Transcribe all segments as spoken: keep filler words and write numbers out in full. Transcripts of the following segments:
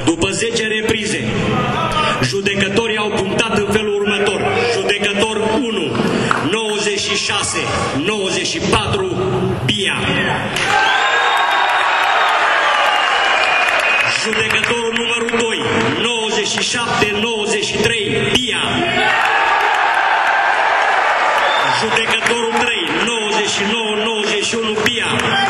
După zece reprize, judecătorii au punctat în felul următor. Judecător unu, nouăzeci și șase nouăzeci și patru, Bia. Judecătorul numărul doi, nouăzeci și șapte nouăzeci și trei, Bia. Judecătorul trei, nouăzeci și nouă nouăzeci și unu, Bia.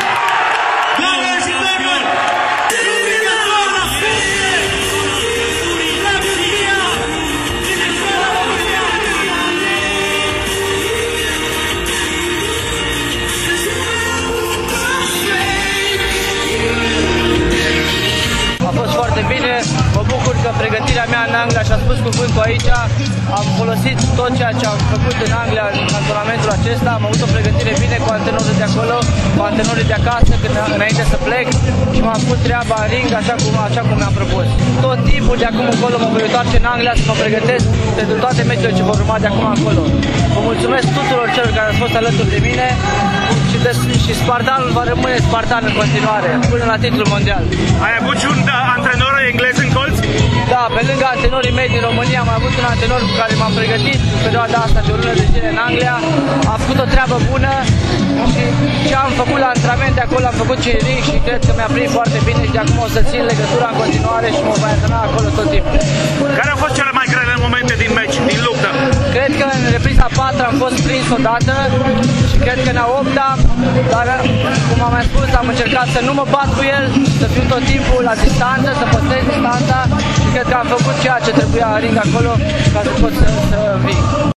A fost foarte bine, mă bucur că pregătirea mea în Anglia, și-a spus cuvântul aici, am folosit tot ceea ce am făcut în Anglia în antrenamentul acesta, am avut o pregătire bine cu antenorii de acolo, cu antenorii de acasă, când, înainte să plec, și m-am pus treaba în ring așa cum, așa cum mi-am propus. Tot timpul de acum încolo mă voi întoarce în Anglia să mă pregătesc pentru toate meciurile ce vor urma de acum încolo. Vă mulțumesc tuturor celor care au fost alături de mine și, de, și Spartanul va rămâne Spartan în continuare, până la titlul mondial. Ai avut și un da, antrenor englez în colț? Da, pe lângă antrenorii mei din România am avut un antrenor cu care m-am pregătit în perioada asta de o lună de zile în Anglia. Am făcut o treabă bună și ce am făcut la antrenament de acolo am făcut și în ring și cred că mi-a prins foarte bine și de acum o să țin legătura în continuare și mă voi antrena acolo tot timpul. Care au fost cele mai grele momente din meci, din luptă? Cred că în repriza a patra am fost prins odată și cred că în a opta, dar cum am mai spus, am încercat să nu mă bat cu el, să fiu tot timpul la distanță, să păstrez distanța și cred că am făcut ceea ce trebuia în ring acolo ca să pot să, să vin.